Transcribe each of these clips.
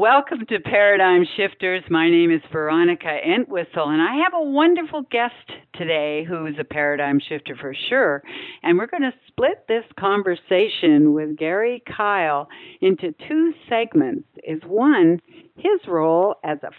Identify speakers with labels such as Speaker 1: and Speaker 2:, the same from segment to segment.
Speaker 1: Welcome to Paradigm Shifters. My name is Veronica Entwistle, and I have a wonderful guest today who is a paradigm shifter for sure. And we're going to split this conversation with Gary Kyle into two segments. Is one, his role as a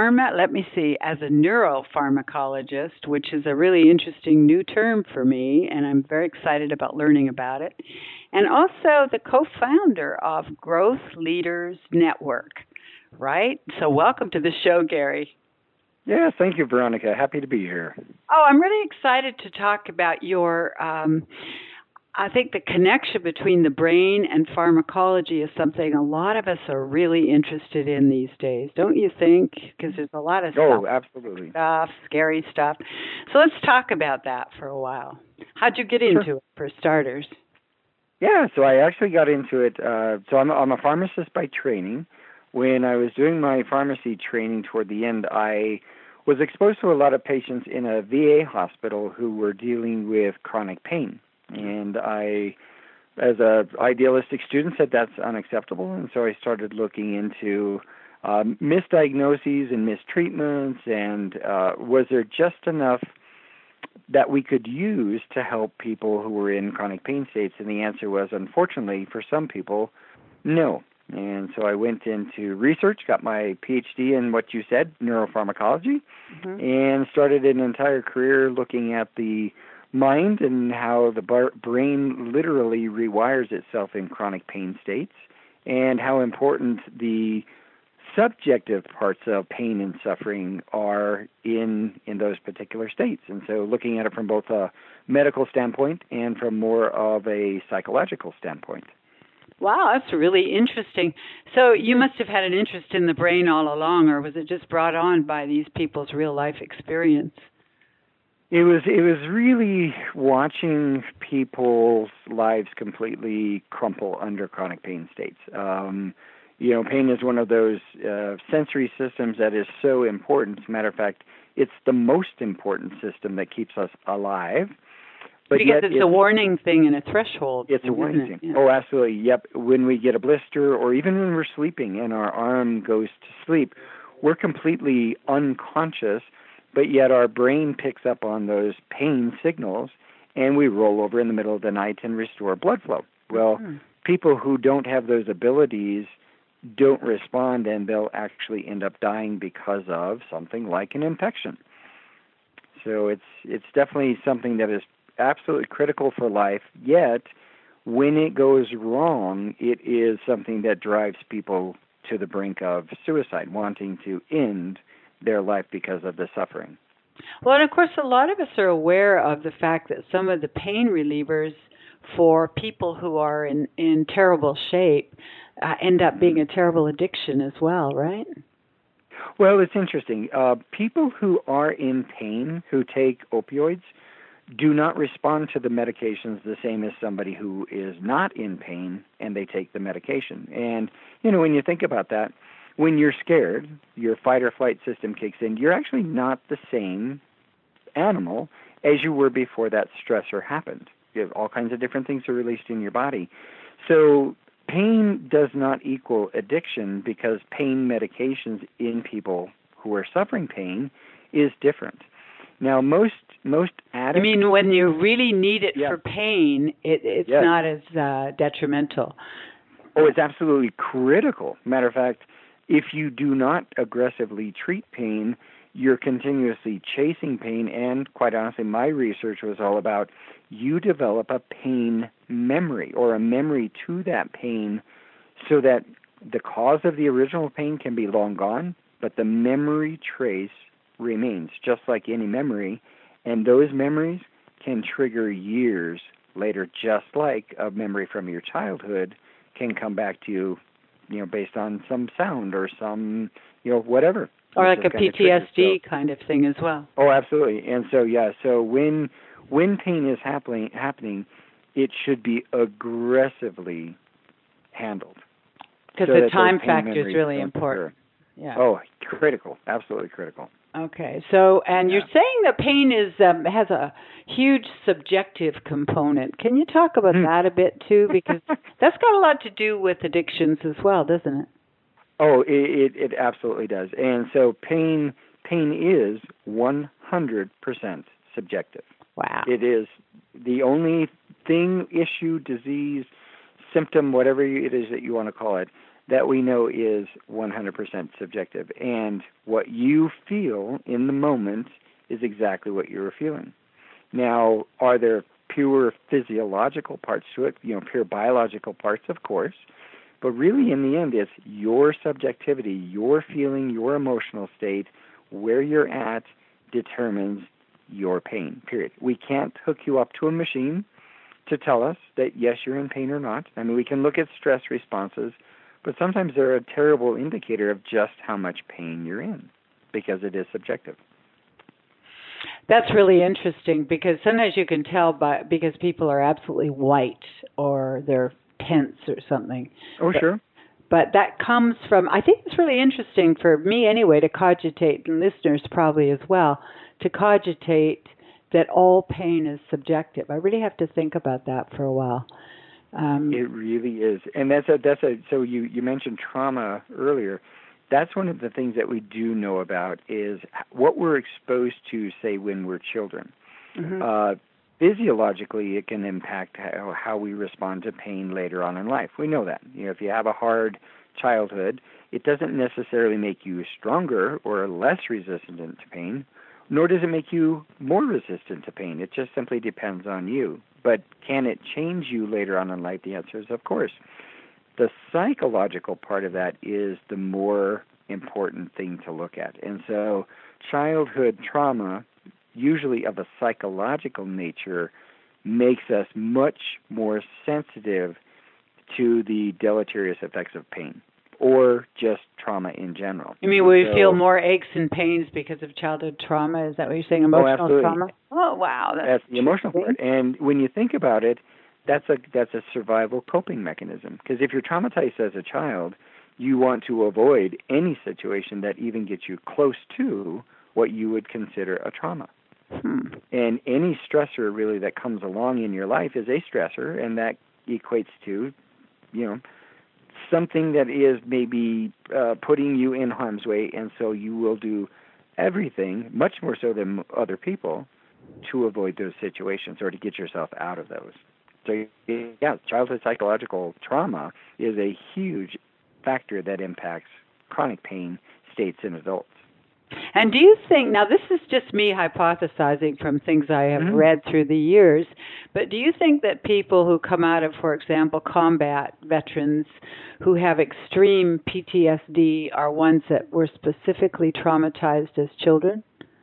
Speaker 1: as a neuropharmacologist, which is a really interesting new term for me, and I'm very excited about learning about it. And also the co-founder of Growth Leaders Network, right? So welcome to the show, Gary.
Speaker 2: Yeah, thank you, Veronica. Happy to be here.
Speaker 1: Oh, I'm really excited to talk about your, I think the connection between the brain and pharmacology is something a lot of us are really interested in these days, don't you think? Because there's a lot of
Speaker 2: absolutely.
Speaker 1: Scary stuff. So let's talk about that for a while. How'd you get into it, for starters?
Speaker 2: Yeah, so I actually got into it. So I'm a pharmacist by training. When I was doing my pharmacy training toward the end, I was exposed to a lot of patients in a VA hospital who were dealing with chronic pain. And I, as an idealistic student, said that's unacceptable. And so I started looking into misdiagnoses and mistreatments, and was there just enough that we could use to help people who were in chronic pain states? And the answer was, unfortunately, for some people, no. And so I went into research, got my PhD in what you said, neuropharmacology, and started an entire career looking at the mind and how the brain literally rewires itself in chronic pain states, and how important the subjective parts of pain and suffering are in those particular states. And so looking at it from both a medical standpoint and from more of a psychological standpoint.
Speaker 1: Wow, that's really interesting. So you must have had an interest in the brain all along, or was it just brought on by these people's real life experience?
Speaker 2: It was really watching people's lives completely crumple under chronic pain states. Pain is one of those sensory systems that is so important. As a matter of fact, it's the most important system that keeps us alive. But
Speaker 1: because it's a warning thing and a threshold.
Speaker 2: It's a warning thing.
Speaker 1: Yeah.
Speaker 2: Oh, absolutely. Yep. When we get a blister, or even when we're sleeping and our arm goes to sleep, we're completely unconscious, but yet our brain picks up on those pain signals, and we roll over in the middle of the night and restore blood flow. Well, people who don't have those abilities don't respond, and they'll actually end up dying because of something like an infection. So it's definitely something that is absolutely critical for life, yet when it goes wrong, it is something that drives people to the brink of suicide, wanting to end their life because of the suffering.
Speaker 1: Well, and of course, a lot of us are aware of the fact that some of the pain relievers for people who are in terrible shape end up being a terrible addiction as well, right?
Speaker 2: Well, it's interesting. People who are in pain, who take opioids, do not respond to the medications the same as somebody who is not in pain and they take the medication. And, when you think about that, when you're scared, your fight or flight system kicks in, you're actually not the same animal as you were before that stressor happened. You have all kinds of different things are released in your body. So pain does not equal addiction, because pain medications in people who are suffering pain is different. Now, most addicts...
Speaker 1: I mean, when you really need it for pain, it's not as detrimental.
Speaker 2: Oh, it's absolutely critical. Matter of fact, if you do not aggressively treat pain, you're continuously chasing pain, and quite honestly, my research was all about you develop a pain memory, or a memory to that pain, so that the cause of the original pain can be long gone, but the memory trace remains, just like any memory, and those memories can trigger years later, just like a memory from your childhood can come back to you, based on some sound or some, whatever.
Speaker 1: Or like a PTSD kind of thing as well.
Speaker 2: Oh, absolutely. And so, so when pain is happening, it should be aggressively handled.
Speaker 1: Because the time factor is really important.
Speaker 2: Yeah. Oh, critical. Absolutely critical.
Speaker 1: Okay. So, and you're saying that pain has a huge subjective component. Can you talk about that a bit too? Because that's got a lot to do with addictions as well, doesn't it?
Speaker 2: Oh, it absolutely does. And so pain is 100% subjective.
Speaker 1: Wow.
Speaker 2: It is the only thing, issue, disease, symptom, whatever it is that you want to call it, that we know is 100% subjective. And what you feel in the moment is exactly what you're feeling. Now, are there pure physiological parts to it, pure biological parts, of course, but really in the end it's your subjectivity, your feeling, your emotional state, where you're at determines your pain, period. We can't hook you up to a machine to tell us that yes, you're in pain or not. I mean, we can look at stress responses, but sometimes they're a terrible indicator of just how much pain you're in because it is subjective.
Speaker 1: That's really interesting because sometimes you can tell because people are absolutely white or they're tense or something.
Speaker 2: Oh, sure.
Speaker 1: But that comes from, I think it's really interesting for me anyway to cogitate, and listeners probably as well, to cogitate that all pain is subjective. I really have to think about that for a while.
Speaker 2: It really is. And so you mentioned trauma earlier. That's one of the things that we do know about is what we're exposed to, say, when we're children. Mm-hmm. Physiologically, it can impact how we respond to pain later on in life. We know that. If you have a hard childhood, it doesn't necessarily make you stronger or less resistant to pain, nor does it make you more resistant to pain. It just simply depends on you. But can it change you later on in life? The answer is of course. The psychological part of that is the more important thing to look at. And so childhood trauma, usually of a psychological nature, makes us much more sensitive to the deleterious effects of pain or just trauma in general.
Speaker 1: You mean we feel more aches and pains because of childhood trauma? Is that what you're saying, emotional trauma? Oh, wow.
Speaker 2: That's the emotional part. And when you think about it, that's a survival coping mechanism. Because if you're traumatized as a child, you want to avoid any situation that even gets you close to what you would consider a trauma. And any stressor really that comes along in your life is a stressor, and that equates to, something that is maybe putting you in harm's way, and so you will do everything, much more so than other people, to avoid those situations or to get yourself out of those. So, yeah, childhood psychological trauma is a huge factor that impacts chronic pain states in adults.
Speaker 1: And do you think, now this is just me hypothesizing from things I have read through the years, but do you think that people who come out of, for example, combat veterans who have extreme PTSD are ones that were specifically traumatized as children?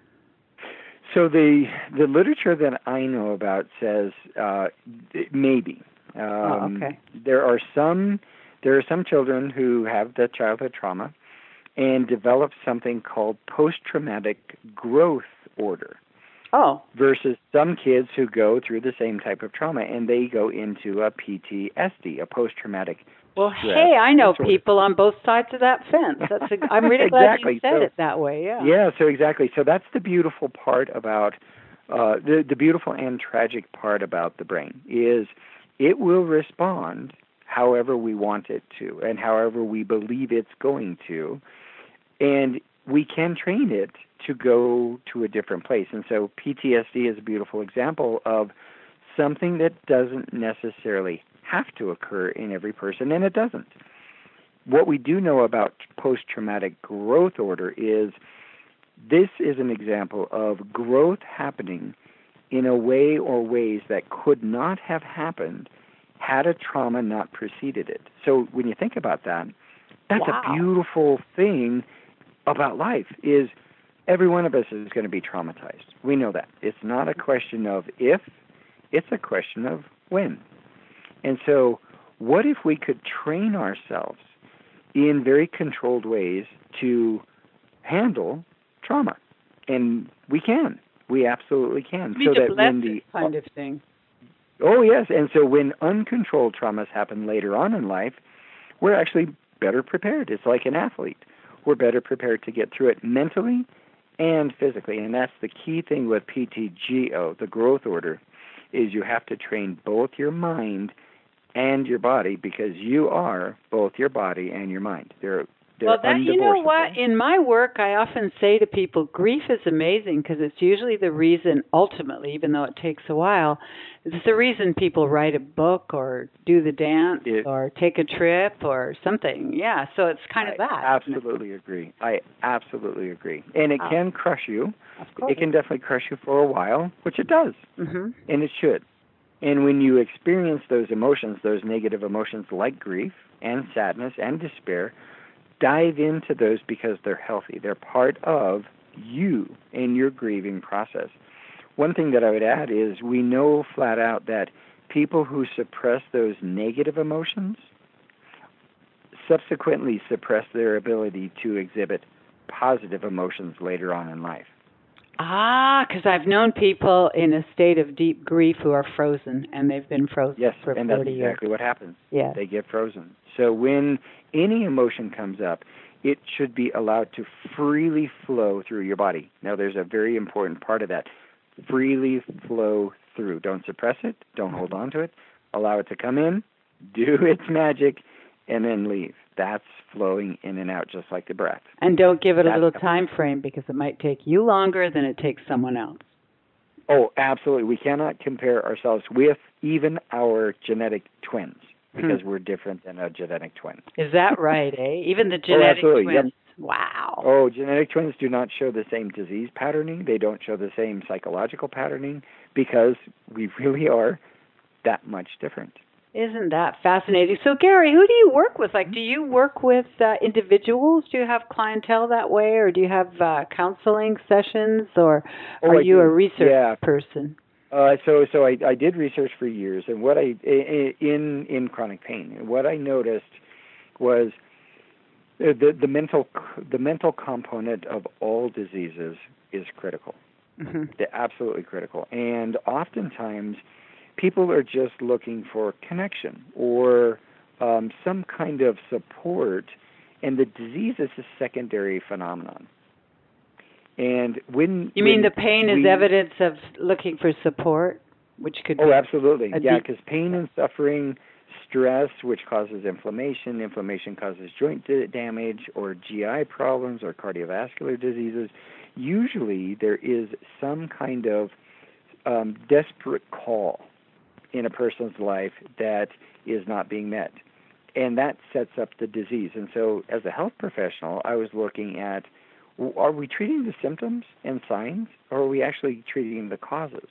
Speaker 2: So the literature that I know about says maybe.
Speaker 1: Okay.
Speaker 2: There are some children who have the childhood trauma and develop something called post-traumatic growth order.
Speaker 1: Oh.
Speaker 2: Versus some kids who go through the same type of trauma and they go into a PTSD, a post-traumatic stress
Speaker 1: hey, I know
Speaker 2: disorder.
Speaker 1: People on both sides of that fence. I'm really glad you said it that way. Yeah.
Speaker 2: Yeah. So exactly. So that's the beautiful part about the beautiful and tragic part about the brain is it will respond however we want it to and however we believe it's going to, and we can train it to go to a different place. And so PTSD is a beautiful example of something that doesn't necessarily have to occur in every person, and it doesn't. What we do know about post-traumatic growth order is this is an example of growth happening in a way or ways that could not have happened had a trauma not preceded it. So when you think about that, that's a beautiful thing about life is every one of us is going to be traumatized. We know that. It's not a question of if, it's a question of when. And so what if we could train ourselves in very controlled ways to handle trauma? And we can. We absolutely can.
Speaker 1: So that when the kind of thing.
Speaker 2: Oh, yes. And so when uncontrolled traumas happen later on in life, we're actually better prepared. It's like an athlete. We're better prepared to get through it mentally and physically. And that's the key thing with PTGO, the growth order, is you have to train both your mind and your body because you are both your body and your mind. They're
Speaker 1: Well, that, you know what?
Speaker 2: undivorceable.
Speaker 1: In my work, I often say to people, grief is amazing because it's usually the reason, ultimately, even though it takes a while, it's the reason people write a book or do the dance
Speaker 2: It,
Speaker 1: or take a trip or something. Yeah, so it's kind of
Speaker 2: I
Speaker 1: that.
Speaker 2: absolutely agree. I absolutely agree. And it
Speaker 1: Oh,
Speaker 2: can crush you.
Speaker 1: of course.
Speaker 2: It can definitely crush you for a while, which it does,
Speaker 1: Hmm.
Speaker 2: and it should. And when you experience those emotions, those negative emotions like grief and sadness and despair, dive into those because they're healthy. They're part of you in your grieving process. One thing that I would add is we know flat out that people who suppress those negative emotions subsequently suppress their ability to exhibit positive emotions later on in life.
Speaker 1: Ah, because I've known people in a state of deep grief who are frozen, and they've been frozen
Speaker 2: Yes,
Speaker 1: for
Speaker 2: and that's
Speaker 1: 40 years.
Speaker 2: exactly what happens.
Speaker 1: Yes.
Speaker 2: They get frozen. So when any emotion comes up, it should be allowed to freely flow through your body. Now, there's a very important part of that. Freely flow through. Don't suppress it. Don't hold on to it. Allow it to come in, do its magic, and then leave. That's flowing in and out just like the breath.
Speaker 1: And don't give it a
Speaker 2: That's
Speaker 1: little time frame because it might take you longer than it takes someone else.
Speaker 2: Oh, absolutely. We cannot compare ourselves with even our genetic twins because we're different than a genetic twin.
Speaker 1: Is that right, eh? Even the genetic
Speaker 2: absolutely.
Speaker 1: twins.
Speaker 2: Yep.
Speaker 1: Wow.
Speaker 2: Oh, genetic twins do not show the same disease patterning. They don't show the same psychological patterning because we really are that much different.
Speaker 1: Isn't that fascinating? So, Gary, who do you work with? Like, do you work with individuals? Do you have clientele that way, or do you have counseling sessions, or are
Speaker 2: I
Speaker 1: you a
Speaker 2: do.
Speaker 1: research person?
Speaker 2: So I did research for years, and what I in chronic pain, and what I noticed was the mental component of all diseases is critical.
Speaker 1: Mm-hmm.
Speaker 2: They're absolutely critical, and oftentimes people are just looking for connection or some kind of support, and the disease is a secondary phenomenon. And
Speaker 1: You mean the pain is evidence of looking for support, which could be
Speaker 2: absolutely. Yeah, because pain and suffering, stress, which causes inflammation, inflammation causes joint damage or GI problems or cardiovascular diseases. Usually there is some kind of desperate call in a person's life that is not being met. And that sets up the disease. And so as a health professional, I was looking at, are we treating the symptoms and signs, or are we actually treating the causes?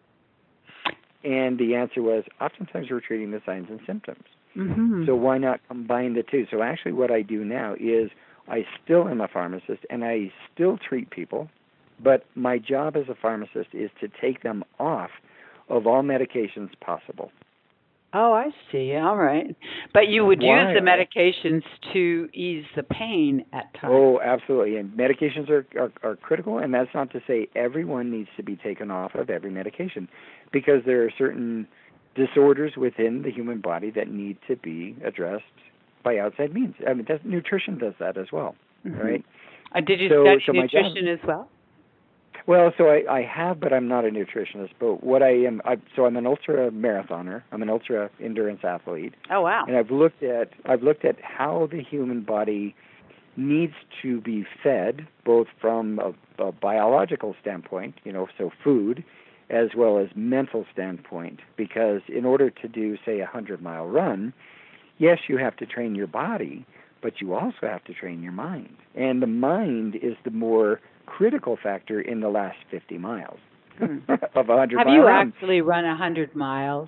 Speaker 2: And the answer was, oftentimes we're treating the signs and symptoms.
Speaker 1: Mm-hmm.
Speaker 2: So why not combine the two? So actually what I do now is I still am a pharmacist, and I still treat people, but my job as a pharmacist is to take them off of all medications possible.
Speaker 1: Oh, I see. All right. But you would use the medications to ease the pain at times.
Speaker 2: Oh, absolutely. And medications are critical, and that's not to say everyone needs to be taken off of every medication, because there are certain disorders within the human body that need to be addressed by outside means. I mean, nutrition does that as well, right?
Speaker 1: Did you study nutrition as well?
Speaker 2: Well, so I have, but I'm not a nutritionist. But what I am, I'm an ultra marathoner. I'm an ultra endurance athlete.
Speaker 1: Oh, wow!
Speaker 2: And I've looked at how the human body needs to be fed, both from a biological standpoint, so food, as well as mental standpoint. Because in order to do, say, a 100-mile run, yes, you have to train your body, but you also have to train your mind. And the mind is the more critical factor in the last 50 miles of a 100-mile run.
Speaker 1: Have you actually run 100 miles?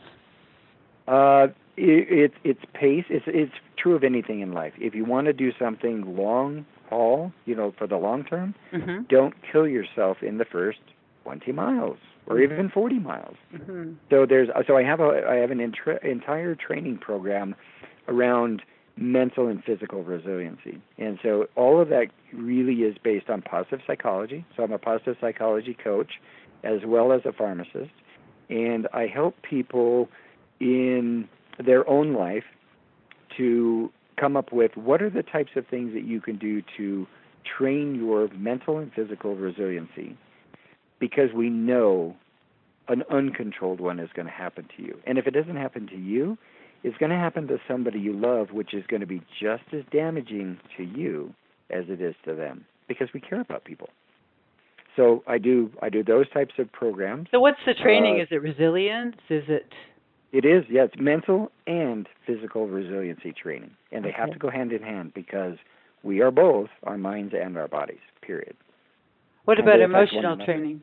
Speaker 2: It's pace. It's true of anything in life. If you want to do something long haul, for the long term, don't kill yourself in the first 20 miles or even 40 miles. So I have an entire training program around mental and physical resiliency. And so all of that really is based on positive psychology. So I'm a positive psychology coach as well as a pharmacist. And I help people in their own life to come up with what are the types of things that you can do to train your mental and physical resiliency, because we know an uncontrolled one is going to happen to you. And if it doesn't happen to you, it's going to happen to somebody you love, which is going to be just as damaging to you as it is to them, because we care about people. So I do those types of programs.
Speaker 1: So what's the training? Is it resilience? Is it?
Speaker 2: It is, yeah. It's mental and physical resiliency training, and they have to go hand in hand, because we are both our minds and our bodies. Period.
Speaker 1: What about emotional training?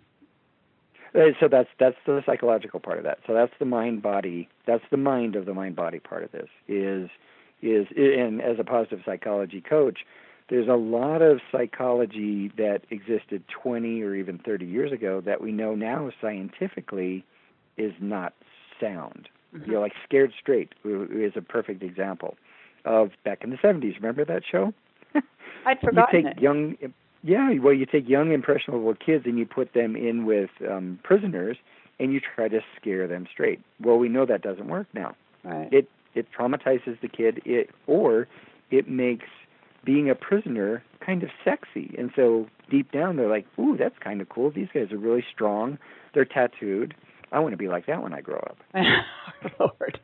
Speaker 2: So that's the psychological part of that. So that's the mind-body. That's the mind of the mind-body part of this. Is and as a positive psychology coach, there's a lot of psychology that existed 20 or even 30 years ago that we know now scientifically is not sound. Mm-hmm. You know, like Scared Straight is a perfect example of back in the 70s. Remember that show?
Speaker 1: I'd forgotten
Speaker 2: it. You take young, impressionable kids and you put them in with prisoners, and you try to scare them straight. Well, we know that doesn't work now.
Speaker 1: Right.
Speaker 2: It traumatizes the kid, or it makes being a prisoner kind of sexy. And so deep down, they're like, ooh, that's kind of cool. These guys are really strong. They're tattooed. I want to be like that when I grow up.
Speaker 1: Lord.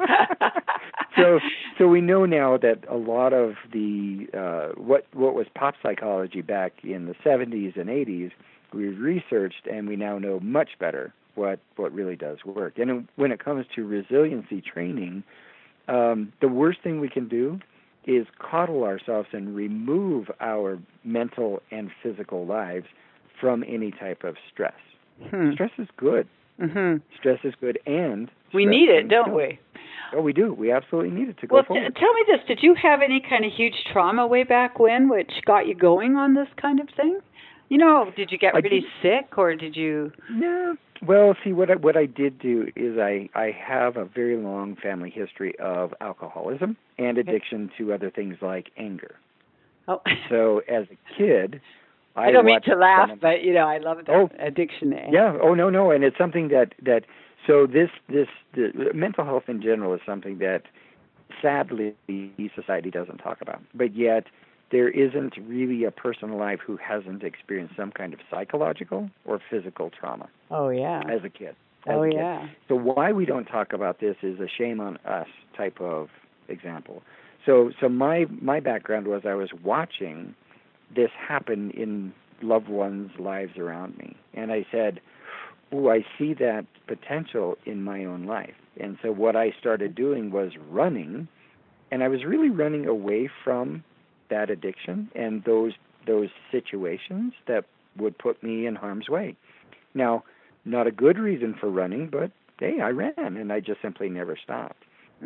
Speaker 2: So we know now that a lot of the what was pop psychology back in the 70s and 80s, we've researched, and we now know much better what really does work. And when it comes to resiliency training, the worst thing we can do is coddle ourselves and remove our mental and physical lives from any type of stress. Stress is good.
Speaker 1: Mm-hmm.
Speaker 2: Stress is good, and
Speaker 1: we need it, don't we?
Speaker 2: Oh, we do. We absolutely need it to go forward.
Speaker 1: Tell me this. Did you have any kind of huge trauma way back when which got you going on this kind of thing? You know, did you get really sick, or did you?
Speaker 2: No. Well, see, what I did do is I have a very long family history of alcoholism and addiction to other things like anger. Oh. So as a kid,
Speaker 1: I don't mean to laugh, but I love the addiction.
Speaker 2: Yeah. Oh, no. And it's something that so the mental health in general is something that sadly society doesn't talk about. But yet there isn't really a person alive who hasn't experienced some kind of psychological or physical trauma.
Speaker 1: Oh yeah.
Speaker 2: As a kid.
Speaker 1: Yeah.
Speaker 2: So why we don't talk about this is a shame on us type of example. So my background was I was watching this happen in loved ones' lives around me. And I said, I see that potential in my own life. And so what I started doing was running, and I was really running away from that addiction and those situations that would put me in harm's way. Now, not a good reason for running, but hey, I ran, and I just simply never stopped.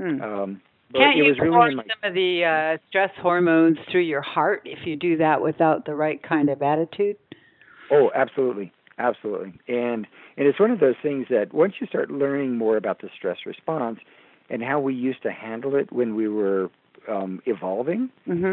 Speaker 1: Can't you pour some of the stress hormones through your heart if you do that without the right kind of attitude?
Speaker 2: Oh, absolutely. Absolutely. And it's one of those things that once you start learning more about the stress response and how we used to handle it when we were evolving,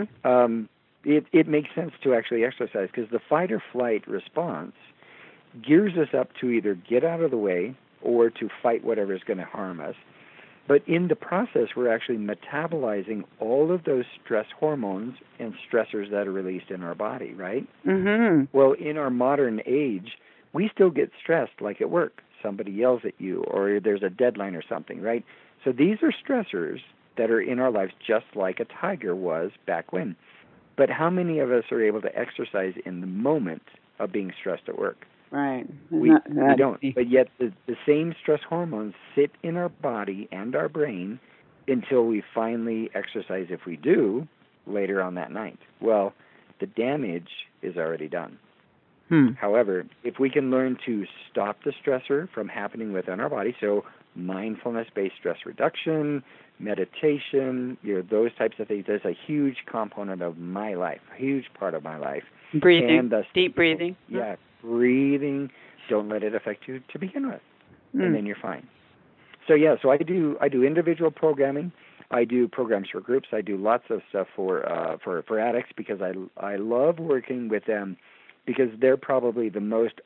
Speaker 2: it makes sense to actually exercise, because the fight or flight response gears us up to either get out of the way or to fight whatever is going to harm us. But in the process, we're actually metabolizing all of those stress hormones and stressors that are released in our body, right?
Speaker 1: Mm-hmm.
Speaker 2: Well, in our modern age, we still get stressed, like at work. Somebody yells at you, or there's a deadline or something, right? So these are stressors that are in our lives, just like a tiger was back when. But how many of us are able to exercise in the moment of being stressed at work?
Speaker 1: Right.
Speaker 2: We don't. But yet the same stress hormones sit in our body and our brain until we finally exercise, if we do, later on that night. Well, the damage is already done. However, if we can learn to stop the stressor from happening within our body, so mindfulness-based stress reduction, meditation, those types of things, that's a huge component of my life, a huge part of my life.
Speaker 1: Breathing, deep breathing.
Speaker 2: Yeah, breathing. Don't let it affect you to begin with, and then you're fine. So I do individual programming. I do programs for groups. I do lots of stuff for addicts, because I love working with them, because they're probably the most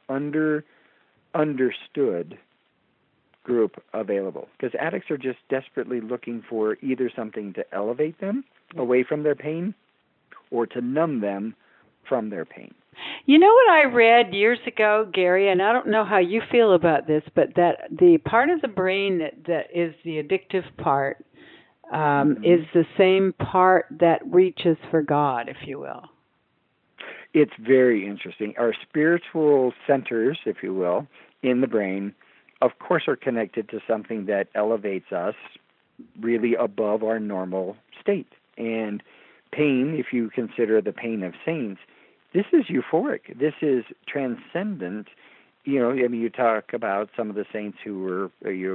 Speaker 2: understood group available. Because addicts are just desperately looking for either something to elevate them away from their pain, or to numb them from their pain.
Speaker 1: You know what I read years ago, Gary, and I don't know how you feel about this, but that the part of the brain that is the addictive part is the same part that reaches for God, if you will.
Speaker 2: It's very interesting. Our spiritual centers, if you will, in the brain, of course, are connected to something that elevates us really above our normal state. And pain, if you consider the pain of saints, this is euphoric. This is transcendent. You know, I mean, you talk about some of the saints who were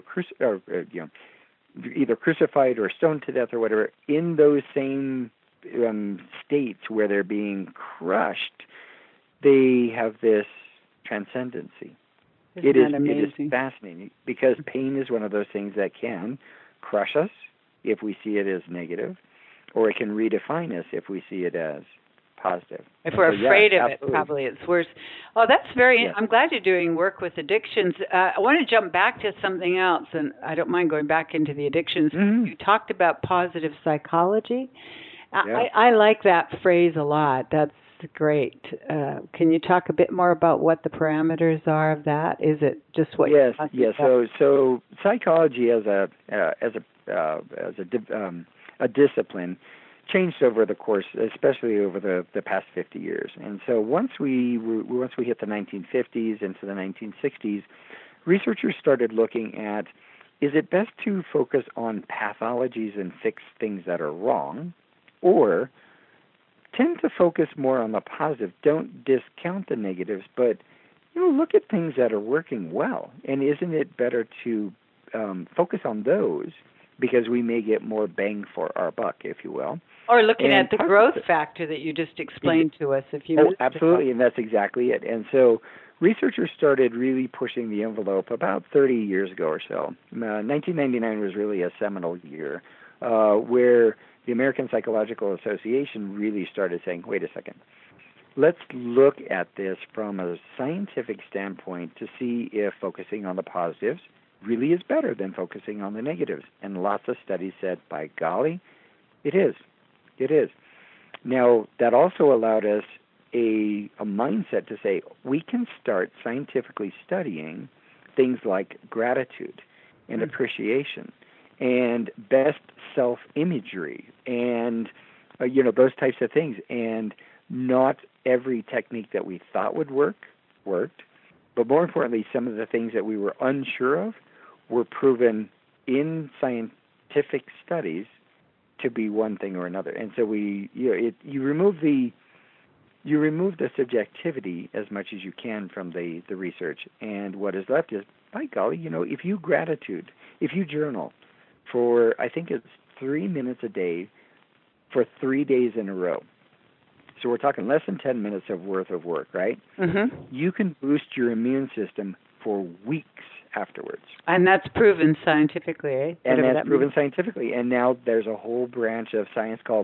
Speaker 2: either crucified or stoned to death or whatever. In those same states where they're being crushed, they have this transcendency. It is fascinating because pain is one of those things that can crush us if we see it as negative, or it can redefine us if we see it as positive.
Speaker 1: If we're afraid of it, probably it's worse. Oh, that's I'm glad you're doing work with addictions. I want to jump back to something else, and I don't mind going back into the addictions. Mm-hmm. You talked about positive psychology. Yeah. I like that phrase a lot. That's great. Can you talk a bit more about what the parameters are of that? Is it just what?
Speaker 2: Yes. So psychology as a discipline changed over the course, especially over the past 50 years. And so once we hit the 1950s into the 1960s, researchers started looking at, is it best to focus on pathologies and fix things that are wrong, or tend to focus more on the positive? Don't discount the negatives, but look at things that are working well. And isn't it better to focus on those, because we may get more bang for our buck, if you will.
Speaker 1: Or looking at the growth factor that you just explained to us.
Speaker 2: Absolutely, and that's exactly it. And so researchers started really pushing the envelope about 30 years ago or so. 1999 was really a seminal year where the American Psychological Association really started saying, wait a second, let's look at this from a scientific standpoint to see if focusing on the positives really is better than focusing on the negatives. And lots of studies said, by golly, it is. It is. Now, that also allowed us a mindset to say, we can start scientifically studying things like gratitude and appreciation and best self-imagery and, those types of things. And not every technique that we thought would work, worked. But more importantly, some of the things that we were unsure of were proven in scientific studies to be one thing or another. And so you remove the subjectivity as much as you can from the research, and what is left is, by golly, if you journal for, I think it's 3 minutes a day for 3 days in a row. So we're talking less than 10 minutes worth of work, right? Mm-hmm. You can boost your immune system for weeks afterwards.
Speaker 1: And that's proven scientifically, eh?
Speaker 2: And that's proven scientifically. And now there's a whole branch of science called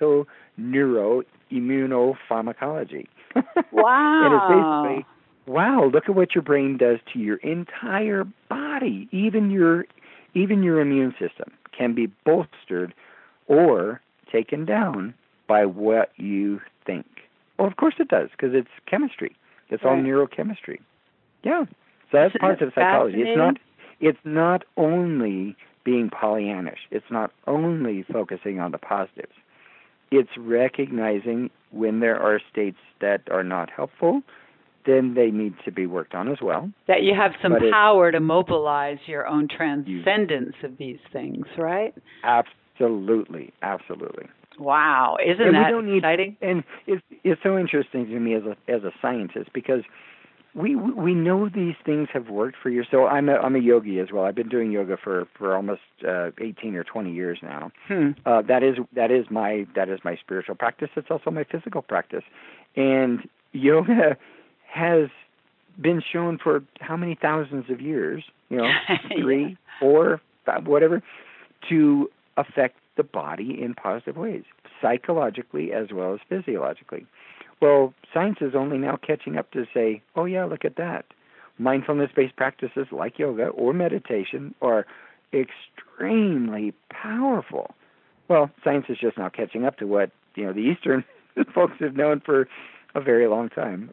Speaker 2: psychoneuroimmunopharmacology.
Speaker 1: Wow.
Speaker 2: And it's basically, look at what your brain does to your entire body. Even your immune system can be bolstered or taken down by what you think. Well, of course it does, because it's chemistry. It's all neurochemistry. Yeah. So that's positive psychology. It's not only being Pollyannish. It's not only focusing on the positives. It's recognizing when there are states that are not helpful, then they need to be worked on as well.
Speaker 1: That you have some power to mobilize your own transcendence of these things, right?
Speaker 2: Absolutely.
Speaker 1: Wow, isn't that exciting?
Speaker 2: And it's so interesting to me as a scientist, because we know these things have worked for years. So I'm a yogi as well. I've been doing yoga for almost 18 or 20 years now. That is my spiritual practice. It's also my physical practice, and yoga has been shown for how many thousands of years? 3, 4, 5, whatever, to affect the body in positive ways, psychologically as well as physiologically. Well, science is only now catching up to say, oh yeah, look at that. Mindfulness-based practices like yoga or meditation are extremely powerful. Well, science is just now catching up to what the Eastern folks have known for a very long time.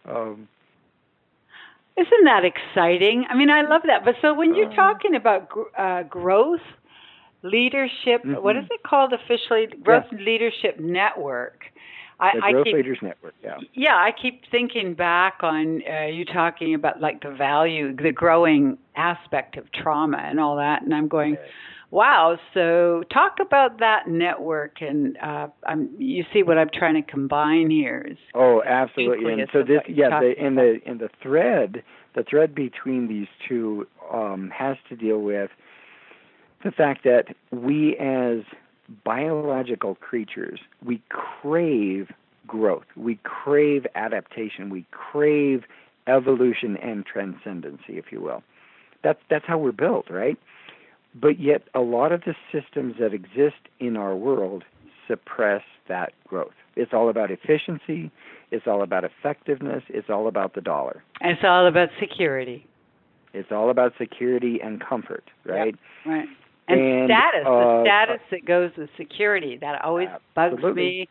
Speaker 1: Isn't that exciting? I mean, I love that. But so when you're talking about growth, Leadership, what is it called officially? Growth Leadership Network.
Speaker 2: The Growth Leaders Network, yeah.
Speaker 1: Yeah, I keep thinking back on you talking about like the value, the growing aspect of trauma and all that, and I'm going, wow. So talk about that network, and you see what I'm trying to combine here.
Speaker 2: Absolutely. And so this, in the thread between these two has to deal with the fact that we as biological creatures, we crave growth, we crave adaptation, we crave evolution and transcendency, if you will. That's how we're built, right? But yet a lot of the systems that exist in our world suppress that growth. It's all about efficiency, it's all about effectiveness, it's all about the dollar.
Speaker 1: And it's all about security.
Speaker 2: It's all about security and comfort, right?
Speaker 1: Yep, right. And status, the status that goes with security, that always bugs me.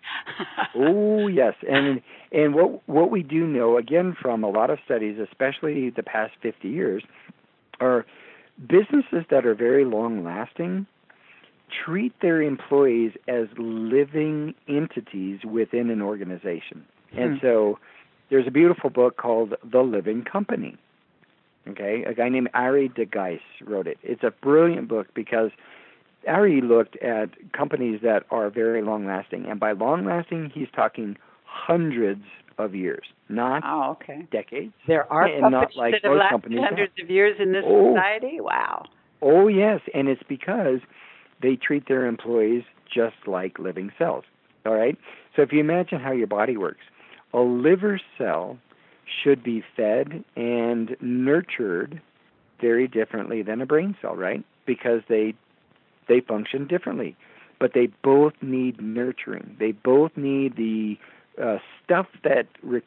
Speaker 2: Oh, yes. And what we do know, again, from a lot of studies, especially the past 50 years, are businesses that are very long-lasting treat their employees as living entities within an organization. And so there's a beautiful book called The Living Company. Okay, a guy named Ari de Geis wrote it. It's a brilliant book because Ari looked at companies that are very long-lasting. And by long-lasting, he's talking hundreds of years, not decades.
Speaker 1: There are companies that have lasted hundreds of years in this society? Wow.
Speaker 2: Oh, yes, and it's because they treat their employees just like living cells, all right? So if you imagine how your body works, a liver cell should be fed and nurtured very differently than a brain cell, right? Because they function differently. But they both need nurturing. They both need the stuff that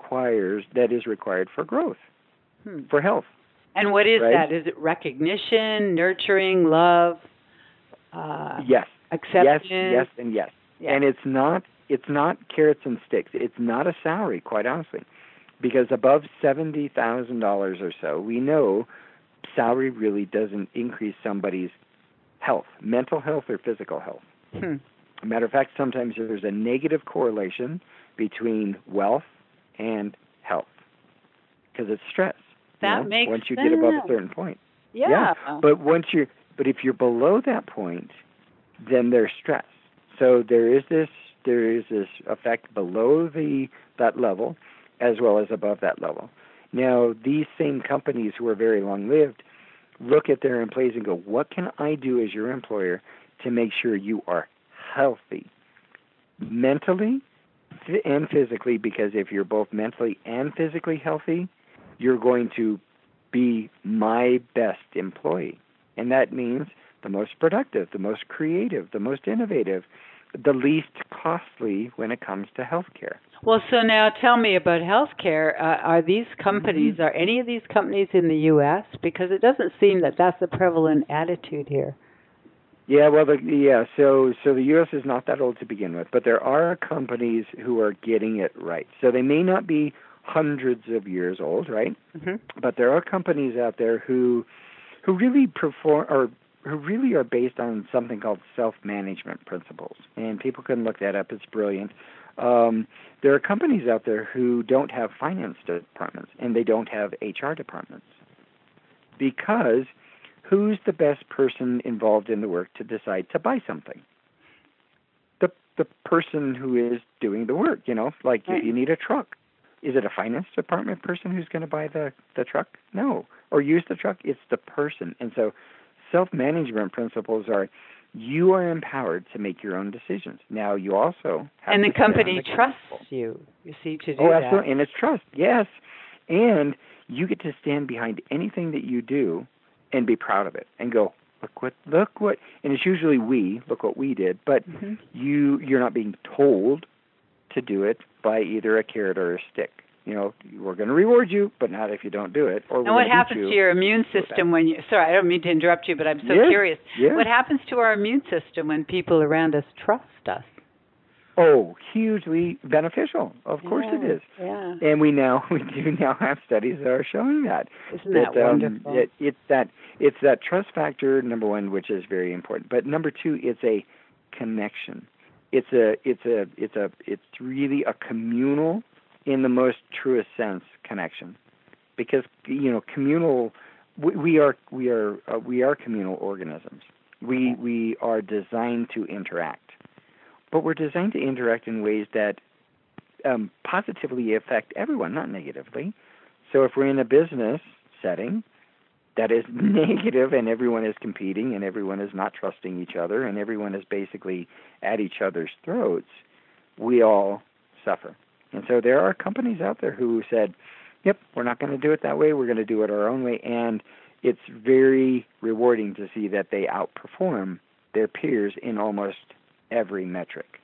Speaker 2: is required for growth, for health.
Speaker 1: And what is that? Is it recognition, nurturing, love,
Speaker 2: yes,
Speaker 1: acceptance?
Speaker 2: Yes, and yes. Yeah. And it's not carrots and sticks. It's not a salary, quite honestly. Because above $70,000 or so, we know salary really doesn't increase somebody's health, mental health or physical health. A matter of fact, sometimes there's a negative correlation between wealth and health because it's stress.
Speaker 1: That makes
Speaker 2: once you
Speaker 1: sense.
Speaker 2: get above a certain point.
Speaker 1: Yeah.
Speaker 2: But if you're below that point, then there's stress. So there is this effect below that level, as well as above that level. Now, these same companies who are very long-lived look at their employees and go, what can I do as your employer to make sure you are healthy, mentally and physically? Because if you're both mentally and physically healthy, you're going to be my best employee. And that means the most productive, the most creative, the most innovative, the least costly when it comes to healthcare.
Speaker 1: Well, so now tell me about healthcare. Are these companies, are any of these companies in the U.S.? Because it doesn't seem that that's a prevalent attitude here.
Speaker 2: Yeah, well, so the U.S. is not that old to begin with, but there are companies who are getting it right. So they may not be hundreds of years old, right? But there are companies out there who really perform, or who really are based on something called self-management principles. And people can look that up. It's brilliant. There are companies out there who don't have finance departments and they don't have HR departments. Because who's the best person involved in the work to decide to buy something? The person who is doing the work, like if you need a truck. Is it a finance department person who's going to buy the truck? No. Or use the truck? It's the person. And so self-management principles are you are empowered to make your own decisions. Now, you also have
Speaker 1: and the company trusts you see, to do that.
Speaker 2: Oh, absolutely. And it's trust, yes. And you get to stand behind anything that you do and be proud of it and go, look what, and it's usually look what we did, but you're not being told to do it by either a carrot or a stick. We're going to reward you, but not if you don't do it.
Speaker 1: And what happens to your immune system when you... Sorry, I don't mean to interrupt you, but I'm so curious.
Speaker 2: Yeah.
Speaker 1: What happens to our immune system when people around us trust us?
Speaker 2: Oh, hugely beneficial. Of course it is.
Speaker 1: Yeah.
Speaker 2: And we do now have studies that are showing that.
Speaker 1: Isn't that wonderful?
Speaker 2: It's that trust factor, number one, which is very important. But number two, it's a connection. It's really a communal, in the most truest sense, connection. Because communal, we are communal organisms. We are designed to interact. But we're designed to interact in ways that positively affect everyone, not negatively. So if we're in a business setting that is negative and everyone is competing and everyone is not trusting each other and everyone is basically at each other's throats, we all suffer. And so there are companies out there who said, yep, we're not going to do it that way, we're going to do it our own way, and it's very rewarding to see that they outperform their peers in almost every metric.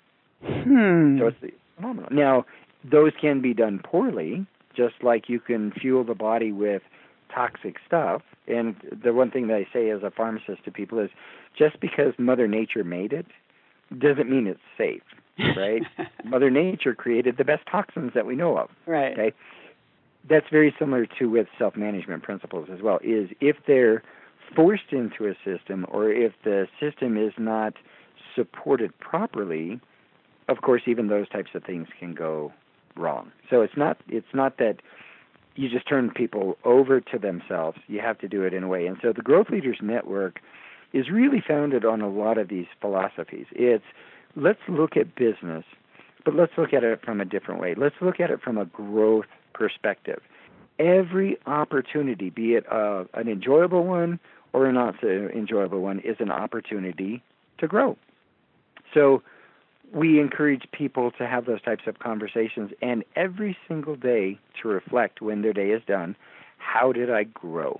Speaker 2: So it's phenomenal. Now, those can be done poorly, just like you can fuel the body with toxic stuff. And the one thing that I say as a pharmacist to people is, just because Mother Nature made it doesn't mean it's safe, right? Mother Nature created the best toxins that we know of.
Speaker 1: Right.
Speaker 2: Okay? That's very similar to with self-management principles as well, is if they're forced into a system or if the system is not supported properly, of course, even those types of things can go wrong. So it's not that you just turn people over to themselves. You have to do it in a way. And so the Growth Leaders Network is really founded on a lot of these philosophies. It's, let's look at business, but let's look at it from a different way. Let's look at it from a growth perspective. Every opportunity, be it an enjoyable one or a not so enjoyable one, is an opportunity to grow. So we encourage people to have those types of conversations and every single day to reflect when their day is done, how did I grow?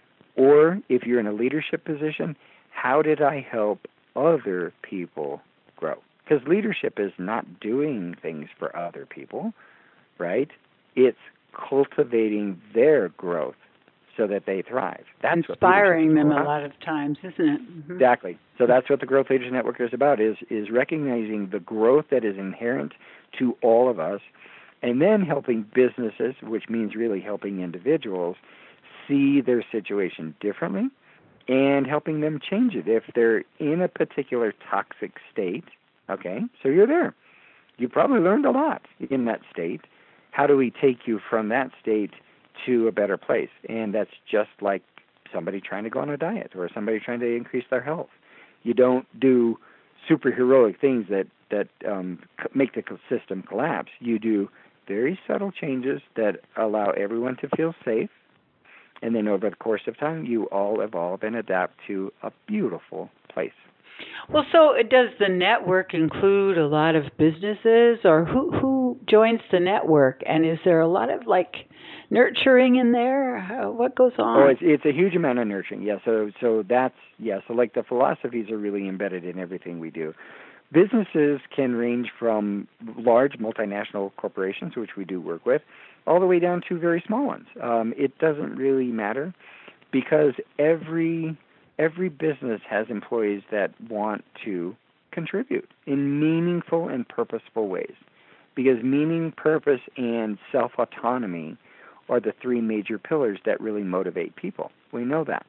Speaker 2: Or if you're in a leadership position, how did I help other people grow? Because leadership is not doing things for other people, right? It's cultivating their growth so that they thrive. That's
Speaker 1: inspiring them a lot of times, isn't it? Mm-hmm.
Speaker 2: Exactly. So that's what the Growth Leaders Network is about, is recognizing the growth that is inherent to all of us, and then helping businesses, which means really helping individuals, see their situation differently and helping them change it. If they're in a particular toxic state, okay, so you're there. You probably learned a lot in that state. How do we take you from that state to a better place? And that's just like somebody trying to go on a diet or somebody trying to increase their health. You don't do superheroic things that make the system collapse. You do very subtle changes that allow everyone to feel safe, and then over the course of time, you all evolve and adapt to a beautiful place.
Speaker 1: Well, so does the network include a lot of businesses, or who joins the network? And is there a lot of nurturing in there? What goes on?
Speaker 2: Oh, it's a huge amount of nurturing. Yeah. So that's So like the philosophies are really embedded in everything we do. Businesses can range from large multinational corporations, which we do work with, all the way down to very small ones. It doesn't really matter because every business has employees that want to contribute in meaningful and purposeful ways, because meaning, purpose, and self-autonomy are the three major pillars that really motivate people. We know that.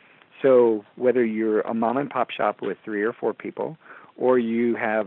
Speaker 2: So whether you're a mom-and-pop shop with 3 or 4 people, or you have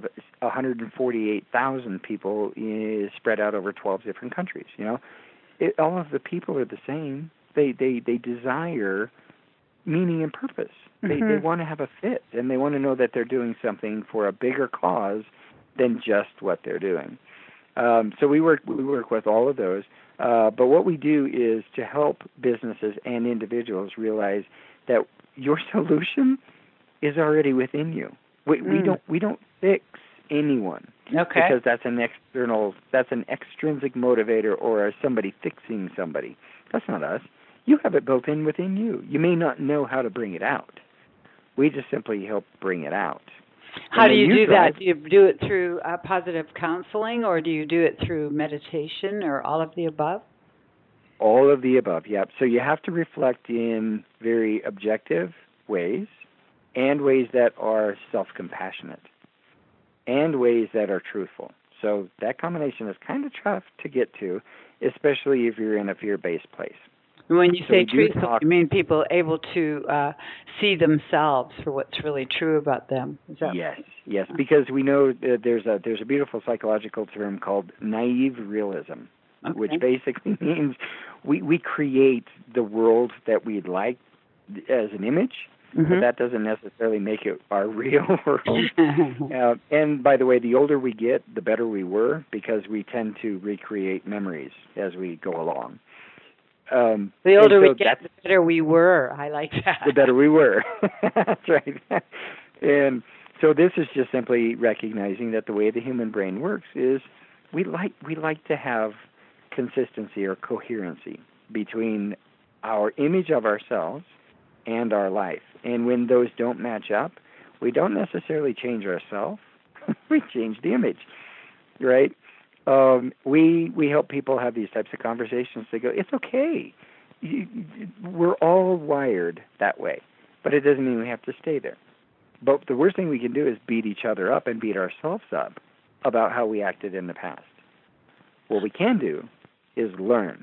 Speaker 2: 148,000 people spread out over 12 different countries, all of the people are the same. They desire meaning and purpose.
Speaker 1: Mm-hmm.
Speaker 2: They want to have a fit, and they want to know that they're doing something for a bigger cause than just what they're doing. So we work with all of those. But what we do is to help businesses and individuals realize that your solution is already within you. We don't fix anyone.
Speaker 1: Okay.
Speaker 2: Because that's an extrinsic motivator or somebody fixing somebody. That's not us. You have it built in within you. You may not know how to bring it out. We just simply help bring it out.
Speaker 1: How do you do that? Do you do it through positive counseling, or do you do it through meditation, or all of the above?
Speaker 2: All of the above, yep. So you have to reflect in very objective ways and ways that are self-compassionate. and ways that are truthful. So that combination is kind of tough to get to, especially if you're in a fear-based place.
Speaker 1: When you
Speaker 2: So
Speaker 1: say
Speaker 2: we do
Speaker 1: truthful,
Speaker 2: talk-
Speaker 1: you mean people able to see themselves for what's really true about them. Is that
Speaker 2: Yes, because we know that there's a beautiful psychological term called naive realism,
Speaker 1: okay.
Speaker 2: which basically means we create the world that we'd like as an image, but that doesn't necessarily make it our real world. And by the way, the older we get, the better we were, because we tend to recreate memories as we go along.
Speaker 1: The older we get, the better we were. I like that.
Speaker 2: The better we were. That's right. And so this is just simply recognizing that the way the human brain works is we like to have consistency or coherency between our image of ourselves and our life. And when those don't match up, we don't necessarily change ourselves. We change the image, right? We help people have these types of conversations. They go, it's okay. We're all wired that way, but it doesn't mean we have to stay there. But the worst thing we can do is beat each other up and beat ourselves up about how we acted in the past. What we can do is learn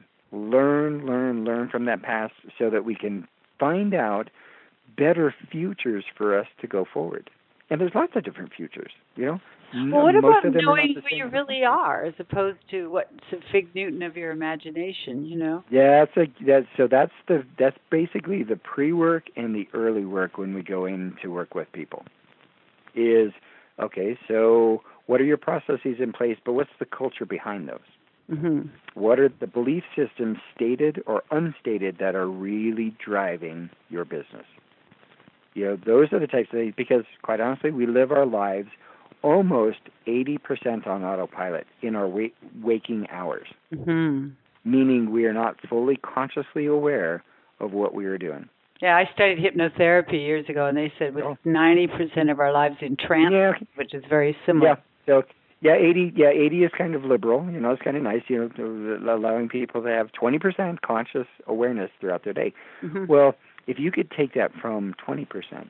Speaker 2: from that past so that we can find out better futures for us to go forward. And there's lots of different futures, you know.
Speaker 1: Well, what about knowing who you really are, as opposed to what's a fig Newton of your imagination? You know.
Speaker 2: Yeah, that's basically the pre-work and the early work when we go in to work with people. Is okay. So, what are your processes in place? But what's the culture behind those? What are the belief systems, stated or unstated, that are really driving your business? You know, those are the types of things. Because quite honestly, we live our lives almost 80% on autopilot in our waking hours, meaning we are not fully consciously aware of what we are doing.
Speaker 1: Yeah, I studied hypnotherapy years ago, and they said with 90% of our lives in trance, which is very similar.
Speaker 2: Yeah, so 80 is kind of liberal. You know, it's kind of nice, you know, allowing people to have 20% conscious awareness throughout their day. Well, if you could take that from 20%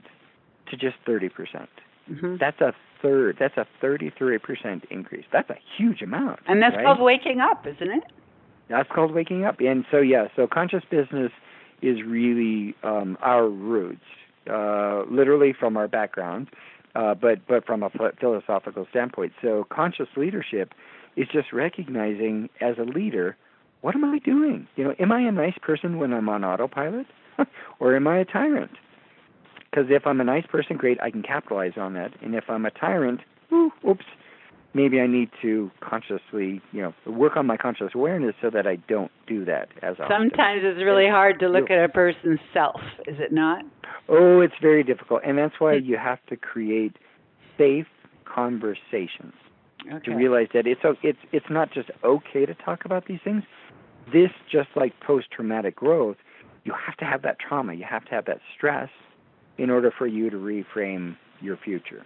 Speaker 2: to just 30%, that's a third. That's a 33% increase. That's a huge amount.
Speaker 1: And that's called waking up, isn't it?
Speaker 2: That's called waking up. And so, so conscious business is really our roots, literally from our background, but from a philosophical standpoint. So conscious leadership is just recognizing, as a leader, what am I doing? You know, am I a nice person when I'm on autopilot, or am I a tyrant? Because if I'm a nice person, great, I can capitalize on that. And if I'm a tyrant, oops, maybe I need to consciously, work on my conscious awareness so that I don't do that as often.
Speaker 1: Sometimes it's really hard to look at a person's self, is it not?
Speaker 2: Oh, it's very difficult. And that's why you have to create safe conversations to realize that it's not just okay to talk about these things. This, just like post-traumatic growth, you have to have that trauma. You have to have that stress in order for you to reframe your future.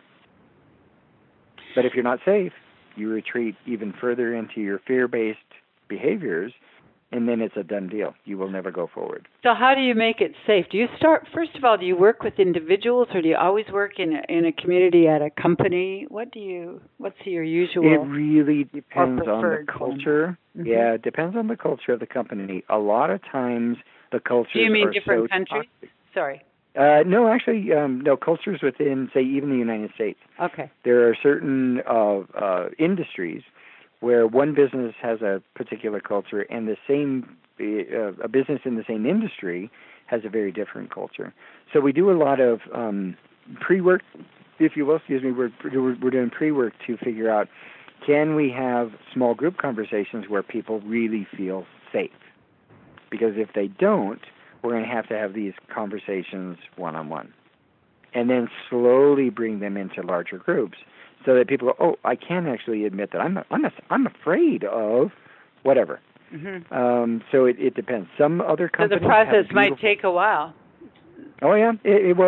Speaker 2: But if you're not safe, you retreat even further into your fear-based behaviors, and then it's a done deal. You will never go forward.
Speaker 1: So how do you make it safe? Do you start, first of all, do you work with individuals, or do you always work in a community, at a company? What's your usual?
Speaker 2: It really depends on the culture. Yeah, it depends on the culture of the company. A lot of times the cultures are so.
Speaker 1: Do you mean different countries?
Speaker 2: Toxic.
Speaker 1: Sorry.
Speaker 2: No, actually, no, cultures within, say, even the United States.
Speaker 1: Okay.
Speaker 2: There are certain industries where one business has a particular culture, and the same a business in the same industry has a very different culture. So we do a lot of pre-work, if you will. Excuse me. We're doing pre-work to figure out, can we have small group conversations where people really feel safe? Because if they don't, we're going to have these conversations one-on-one, and then slowly bring them into larger groups, so that people go, oh, I can actually admit that I'm afraid of whatever. So it depends. Some other companies.
Speaker 1: So the process might take a while.
Speaker 2: Oh yeah, it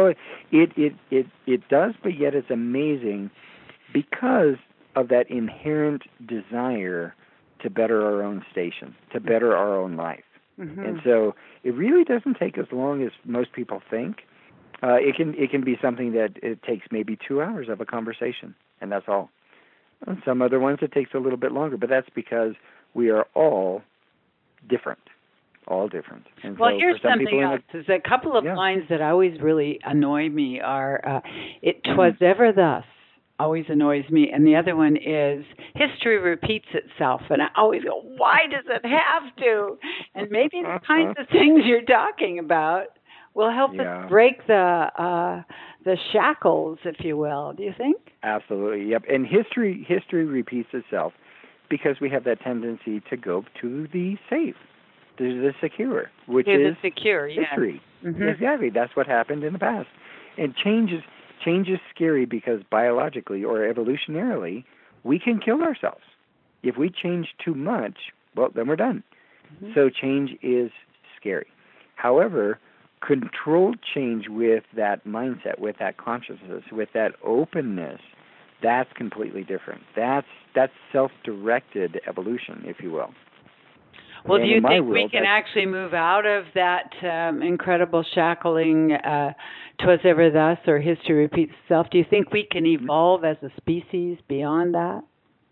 Speaker 2: does, but yet it's amazing because of that inherent desire to better our own station, to better our own life. And so it really doesn't take as long as most people think. It can be something that it takes maybe 2 hours of a conversation, and that's all. And some other ones it takes a little bit longer, but that's because we are all different. All different. And
Speaker 1: well,
Speaker 2: so
Speaker 1: here's
Speaker 2: for some
Speaker 1: something
Speaker 2: people
Speaker 1: else. There's a couple of
Speaker 2: yeah.
Speaker 1: lines that always really annoy me are, it 'twas
Speaker 2: Mm.
Speaker 1: ever thus, always annoys me. And the other one is, history repeats itself. And I always go, why does it have to? And maybe the kinds of things you're talking about will help us
Speaker 2: Yeah.
Speaker 1: break the shackles, if you will. Do you think?
Speaker 2: Absolutely. Yep. And history repeats itself because we have that tendency to go to the safe, to the secure, which
Speaker 1: To
Speaker 2: is
Speaker 1: the secure,
Speaker 2: history.
Speaker 1: yes. Mm-hmm.
Speaker 2: Exactly. That's what happened in the past. And change is scary because biologically or evolutionarily, we can kill ourselves. If we change too much, well, then we're done. Mm-hmm. So change is scary. However, controlled change with that mindset, with that consciousness, with that openness, that's completely different. That's self-directed evolution, if you will.
Speaker 1: Well,
Speaker 2: and
Speaker 1: do you think
Speaker 2: world,
Speaker 1: we can actually move out of that incredible shackling, 'twas ever thus, or history repeats itself? Do you think we can evolve as a species beyond that?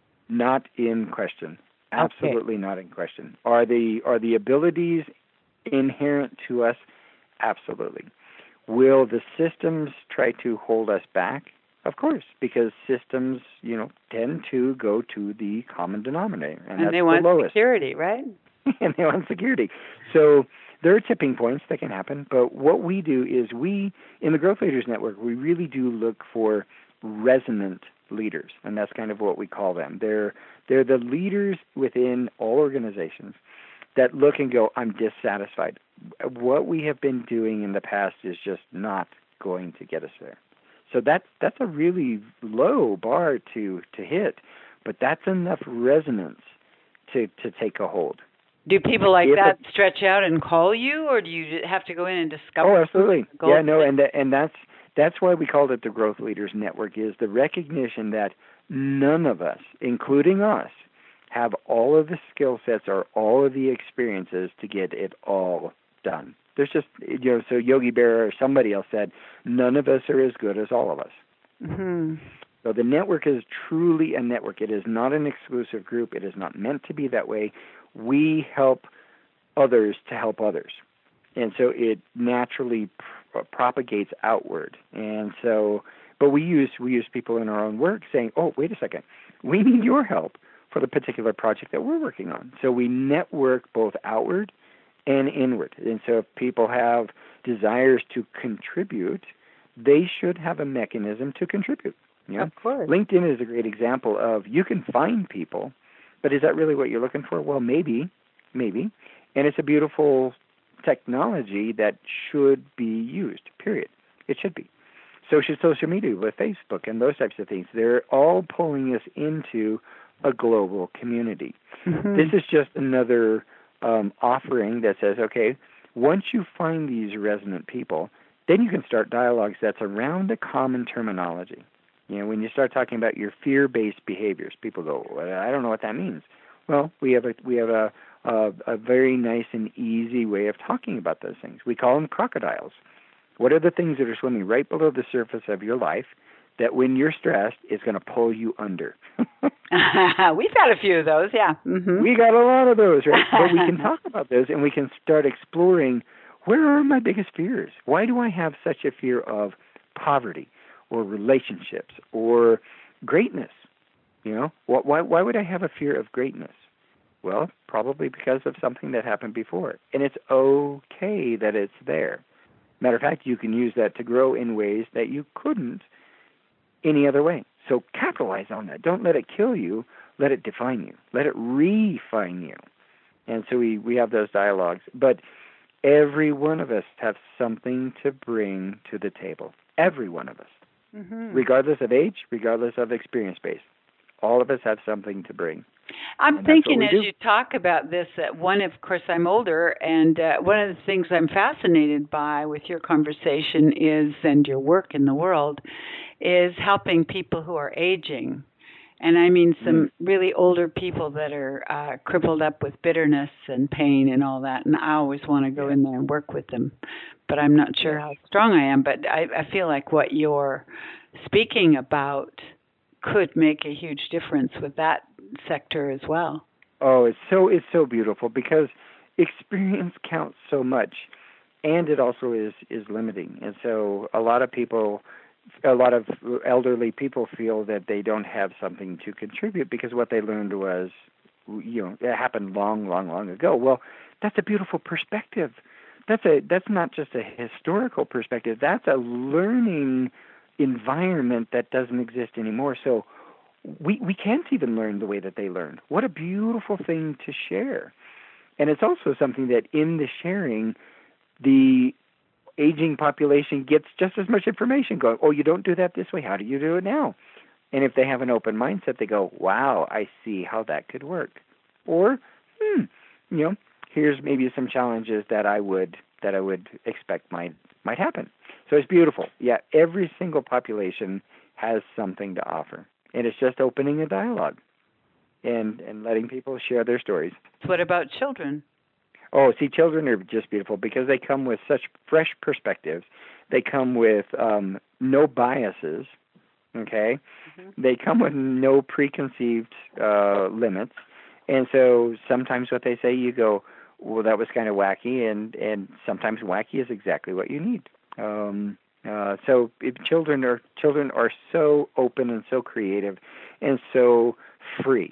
Speaker 2: Not in question. Absolutely okay. Not in question. Are the abilities inherent to us? Absolutely. Will the systems try to hold us back? Of course, because systems, tend to go to the common denominator, and that's
Speaker 1: they want
Speaker 2: the lowest.
Speaker 1: Security, right?
Speaker 2: And they want security. So there are tipping points that can happen, but what we do is in the Growth Leaders Network, we really do look for resonant leaders, and that's kind of what we call them. They're the leaders within all organizations that look and go, I'm dissatisfied. What we have been doing in the past is just not going to get us there. So that's a really low bar to hit, but that's enough resonance to take a hold.
Speaker 1: Do people like that stretch out and call you, or do you have to go in and discover?
Speaker 2: Oh, absolutely. Yeah, no, and that's why we called it the Growth Leaders Network, is the recognition that none of us, including us, have all of the skill sets or all of the experiences to get it all done. There's just, so Yogi Berra or somebody else said, none of us are as good as all of us.
Speaker 1: Mm-hmm.
Speaker 2: So the network is truly a network. It is not an exclusive group. It is not meant to be that way. We help others to help others. And so it naturally propagates outward. And so, but we use people in our own work saying, oh, wait a second, we need your help for the particular project that we're working on. So we network both outward and inward. And so if people have desires to contribute, they should have a mechanism to contribute. Yeah?
Speaker 1: Of course.
Speaker 2: LinkedIn is a great example of, you can find people, but is that really what you're looking for? Well, maybe. And it's a beautiful technology that should be used, period. It should be. So should social media with Facebook and those types of things. They're all pulling us into a global community. Mm-hmm. This is just another offering that says, okay, once you find these resonant people, then you can start dialogues that's around a common terminology. When you start talking about your fear-based behaviors, people go, well, I don't know what that means. Well, we have a very nice and easy way of talking about those things. We call them crocodiles. What are the things that are swimming right below the surface of your life that when you're stressed is going to pull you under?
Speaker 1: We've got a few of those, yeah. Mm-hmm.
Speaker 2: We got a lot of those, right? But we can talk about those, and we can start exploring, where are my biggest fears? Why do I have such a fear of poverty or relationships or greatness? Why would I have a fear of greatness? Well, probably because of something that happened before. And it's okay that it's there. Matter of fact, you can use that to grow in ways that you couldn't any other way. So capitalize on that. Don't let it kill you. Let it define you. Let it refine you. And so we have those dialogues. But every one of us have something to bring to the table. Every one of us. Mm-hmm. Regardless of age, regardless of experience base. All of us have something to bring.
Speaker 1: I'm thinking as you talk about this, of course, I'm older, and one of the things I'm fascinated by with your conversation and your work in the world, is helping people who are aging. And I mean some really older people that are crippled up with bitterness and pain and all that, and I always want to go in there and work with them. But I'm not sure how strong I am, but I feel like what you're speaking about could make a huge difference with that sector as well.
Speaker 2: Oh, it's so beautiful because experience counts so much, and it also is limiting. And so a lot of elderly people feel that they don't have something to contribute because what they learned was, it happened long, long, long ago. Well, that's a beautiful perspective. That's not just a historical perspective. That's a learning environment that doesn't exist anymore. So we can't even learn the way that they learned. What a beautiful thing to share. And it's also something that in the sharing, the aging population gets just as much information going. Oh, you don't do that this way. How do you do it now? And if they have an open mindset, they go, wow, I see how that could work. Or, here's maybe some challenges that I would expect might happen. So it's beautiful. Yeah, every single population has something to offer. And it's just opening a dialogue and letting people share their stories.
Speaker 1: What about children?
Speaker 2: Oh, see, children are just beautiful because they come with such fresh perspectives. They come with no biases, okay? Mm-hmm. They come with no preconceived limits. And so sometimes what they say, you go, well, that was kind of wacky, and sometimes wacky is exactly what you need. So children are so open and so creative and so free.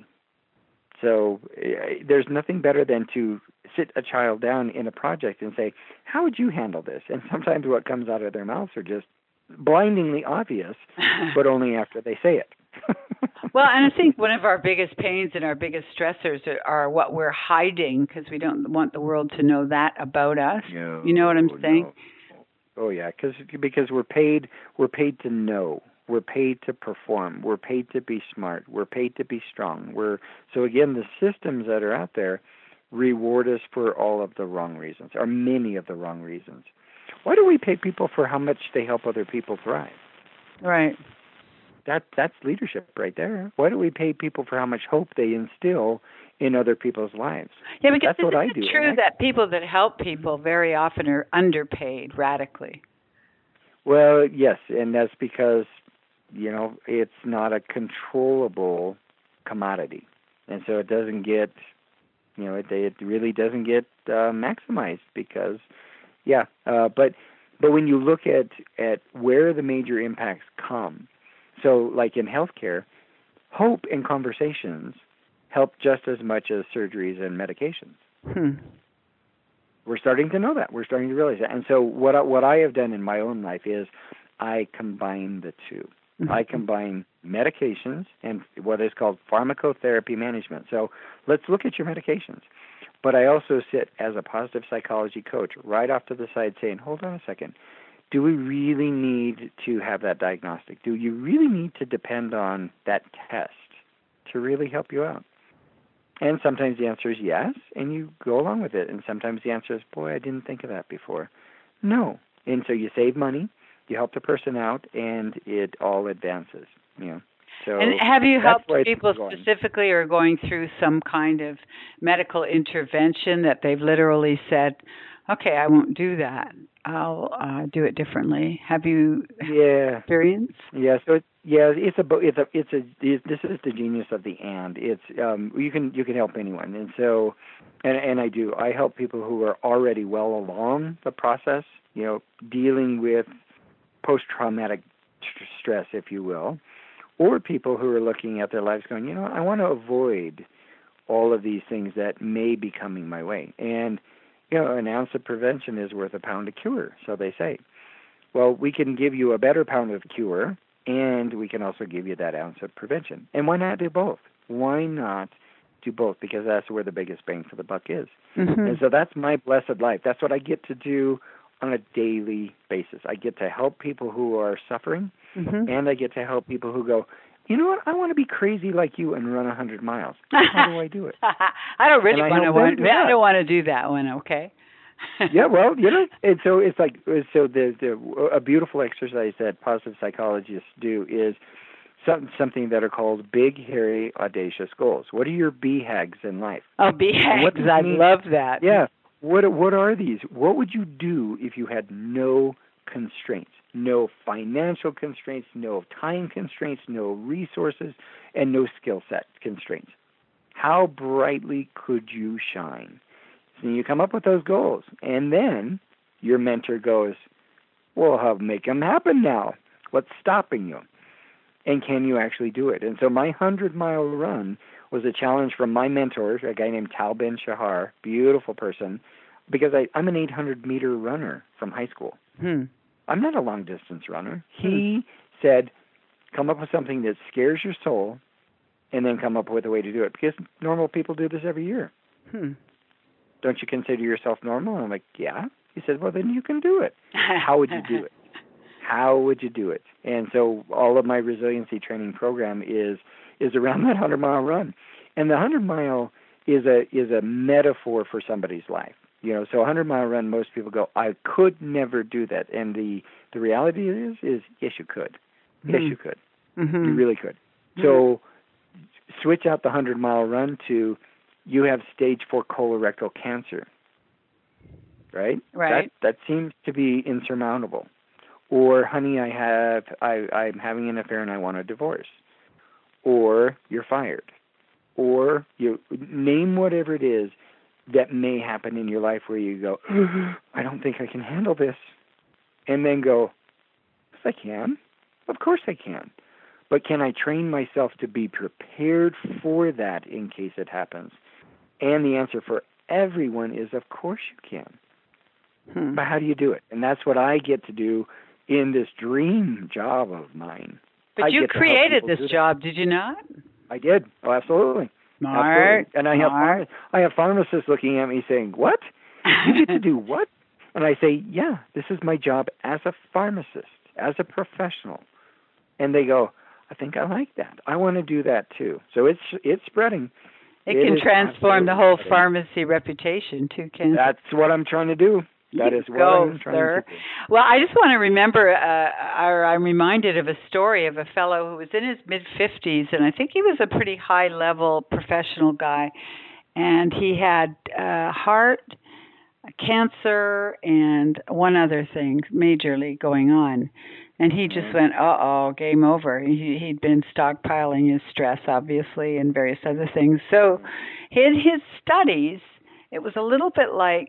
Speaker 2: So there's nothing better than to sit a child down in a project and say, how would you handle this? And sometimes what comes out of their mouths are just blindingly obvious, but only after they say it.
Speaker 1: Well, and I think one of our biggest pains and our biggest stressors are what we're hiding because we don't want the world to know that about us.
Speaker 2: No,
Speaker 1: you know what I'm saying?
Speaker 2: No. Oh yeah, because we're paid to know. We're paid to perform. We're paid to be smart. We're paid to be strong. So again, the systems that are out there reward us for all of the wrong reasons, or many of the wrong reasons. Why do we pay people for how much they help other people thrive?
Speaker 1: Right.
Speaker 2: That's leadership right there. Why do we pay people for how much hope they instill in other people's lives?
Speaker 1: Yeah, because
Speaker 2: that's what I do.
Speaker 1: It's true that people that help people very often are underpaid radically.
Speaker 2: Well, yes, and that's because, it's not a controllable commodity. And so it doesn't get, it really doesn't get maximized because, but when you look at where the major impacts come, so like in healthcare, hope and conversations help just as much as surgeries and medications. We're starting to know that. We're starting to realize that. And so what I have done in my own life is I combine the two. Mm-hmm. I combine medications and what is called pharmacotherapy management. So let's look at your medications. But I also sit as a positive psychology coach right off to the side saying, hold on a second. Do we really need to have that diagnostic? Do you really need to depend on that test to really help you out? And sometimes the answer is yes, and you go along with it. And sometimes the answer is, boy, I didn't think of that before. No. And so you save money, you help the person out, and it all advances. So
Speaker 1: and have you helped people specifically or going through some kind of medical intervention that they've literally said, okay, I won't do that. I'll do it differently. Have you experienced?
Speaker 2: Yeah. So this is the genius of the and. It's you can help anyone, and so and I do. I help people who are already well along the process. Dealing with post-traumatic stress, if you will, or people who are looking at their lives going, I want to avoid all of these things that may be coming my way, and an ounce of prevention is worth a pound of cure, so they say. Well, we can give you a better pound of cure, and we can also give you that ounce of prevention. And why not do both? Why not do both? Because that's where the biggest bang for the buck is. Mm-hmm. And so that's my blessed life. That's what I get to do on a daily basis. I get to help people who are suffering, mm-hmm. and I get to help people who go, you know what, I want to be crazy like you and run 100 miles. How do I do it?
Speaker 1: I don't really want to do that one, okay?
Speaker 2: Yeah, well, and so it's like, a beautiful exercise that positive psychologists do is something that are called big, hairy, audacious goals. What are your BHAGs in life?
Speaker 1: Oh, BHAGs, I love that.
Speaker 2: Yeah. What are these? What would you do if you had no constraints? no financial constraints, no time constraints, no resources, and no skill set constraints. How brightly could you shine? So you come up with those goals, and then your mentor goes, well, how make them happen now? What's stopping you? And can you actually do it? And so my 100-mile run was a challenge from my mentor, a guy named Tal Ben Shahar, beautiful person, because I'm an 800-meter runner from high school. I'm not a long-distance runner. He said, come up with something that scares your soul, and then come up with a way to do it, because normal people do this every year. Don't you consider yourself normal? And I'm like, yeah. He said, well, then you can do it. How would you do it? How would you do it? And so all of my resiliency training program is around that 100-mile run. And the 100-mile is a metaphor for somebody's life. You know, so a 100-mile run, most people go, I could never do that. And the reality is yes, you could. Yes, you could. You really could. So switch out the 100-mile run to you have stage 4 colorectal cancer. Right?
Speaker 1: Right.
Speaker 2: That seems to be insurmountable. Or, honey, I'm having an affair and I want a divorce. Or you're fired. Or you name whatever it is that may happen in your life where you go, I don't think I can handle this. And then go, yes, I can. Of course I can. But can I train myself to be prepared for that in case it happens? And the answer for everyone is, of course you can. But how do you do it? And that's what I get to do in this dream job of mine.
Speaker 1: But you created this job, did you not?
Speaker 2: I did. Oh, absolutely.
Speaker 1: Smart.
Speaker 2: Absolutely. And I have pharmacists looking at me saying, what? You get to do what? And I say, yeah, this is my job as a pharmacist, as a professional. And they go, I think I like that. I want to do that too. So it's spreading.
Speaker 1: It can transform the whole pharmacy reputation too, Ken.
Speaker 2: That's what I'm trying to do. That is what I'm trying to do.
Speaker 1: Well, I just want to remember, I'm reminded of a story of a fellow who was in his mid-50s, and I think he was a pretty high-level professional guy, and he had heart cancer and one other thing majorly going on. And he just went, game over. He'd been stockpiling his stress, obviously, and various other things. So in his studies, it was a little bit like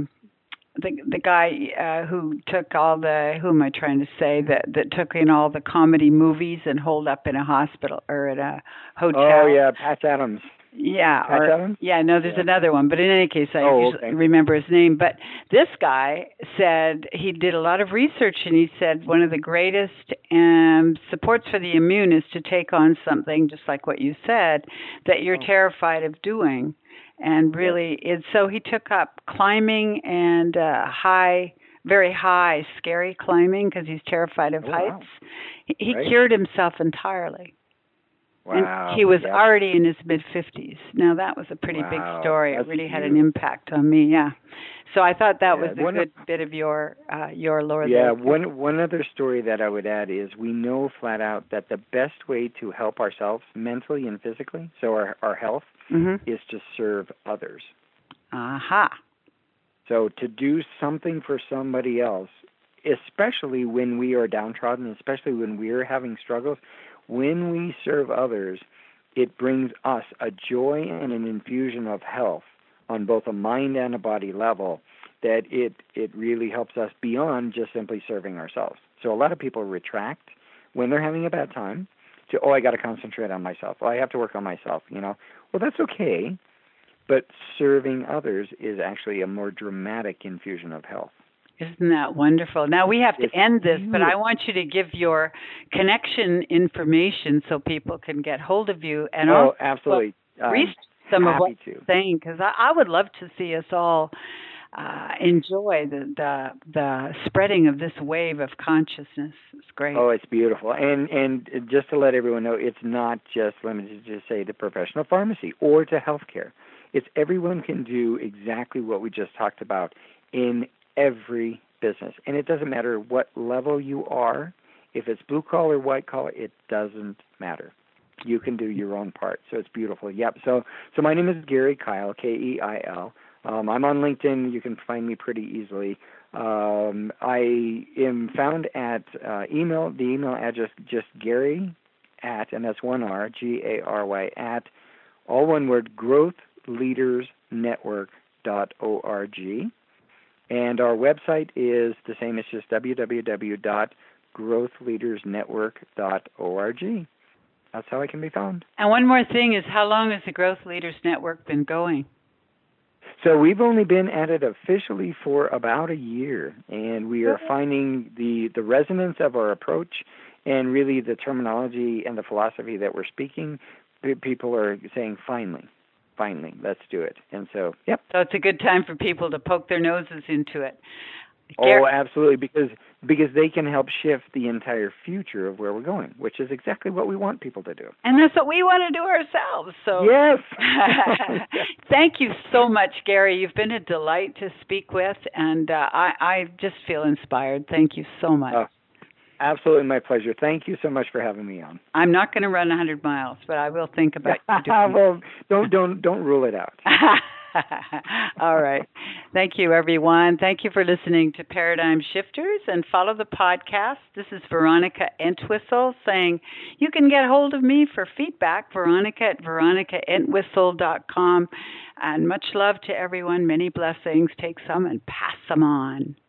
Speaker 1: the guy who took all the, who am I trying to say, that took in all the comedy movies and holed up in a hospital or at a hotel.
Speaker 2: Oh, yeah, Patch Adams.
Speaker 1: Yeah.
Speaker 2: Patch Adams?
Speaker 1: Yeah, no, there's another one. But in any case, I usually remember his name. But this guy said he did a lot of research, and he said one of the greatest supports for the immune is to take on something, just like what you said, that you're terrified of doing. And really, so he took up climbing and very high, scary climbing because he's terrified of heights. He cured himself entirely.
Speaker 2: Wow.
Speaker 1: And he was already in his mid-50s. Now, that was a pretty big story. It really had an impact on me, So I thought that was a good bit of your lore.
Speaker 2: Yeah, one other story that I would add is we know flat out that the best way to help ourselves mentally and physically, so our health, is to serve others.
Speaker 1: Aha.
Speaker 2: So to do something for somebody else, especially when we are downtrodden, especially when we're having struggles, when we serve others, it brings us a joy and an infusion of health on both a mind and a body level that it really helps us beyond just simply serving ourselves. So a lot of people retract when they're having a bad time to, I got to concentrate on myself. I have to work on myself, Well, that's okay, but serving others is actually a more dramatic infusion of health.
Speaker 1: Isn't that wonderful? Now, we have to end this, but I want you to give your connection information so people can get hold of you and
Speaker 2: absolutely.
Speaker 1: Reach some of what you're saying, because I would love to see us all enjoy the spreading of this wave of consciousness. It's great.
Speaker 2: Oh, it's beautiful. And just to let everyone know, it's not just limited to, say, the professional pharmacy or to healthcare. It's everyone can do exactly what we just talked about in every business. And it doesn't matter what level you are. If it's blue collar, white collar, it doesn't matter. You can do your own part. So it's beautiful. Yep. So my name is Gary Kyle, Keil. I'm on LinkedIn. You can find me pretty easily. I am found at the email address just Gary at, and that's one R, GARY at, all one word, growthleadersnetwork.org. And our website is the same. It's just www.growthleadersnetwork.org. That's how I can be found.
Speaker 1: And one more thing is, how long has the Growth Leaders Network been going?
Speaker 2: So we've only been at it officially for about a year, and we are finding the resonance of our approach and really the terminology and the philosophy that we're speaking. People are saying, finally, let's do it. And so, yep.
Speaker 1: So it's a good time for people to poke their noses into it.
Speaker 2: Oh, absolutely, because they can help shift the entire future of where we're going, which is exactly what we want people to do.
Speaker 1: And that's what we want to do ourselves. So
Speaker 2: yes.
Speaker 1: Thank you so much, Gary. You've been a delight to speak with, and I just feel inspired. Thank you so much.
Speaker 2: Absolutely, my pleasure. Thank you so much for having me on.
Speaker 1: I'm not going to run 100 miles, but I will think about you doing
Speaker 2: well, don't rule it out.
Speaker 1: All right. Thank you, everyone. Thank you for listening to Paradigm Shifters, and follow the podcast. This is Veronica Entwistle saying you can get hold of me for feedback, Veronica at veronicaentwistle.com. And much love to everyone. Many blessings. Take some and pass them on.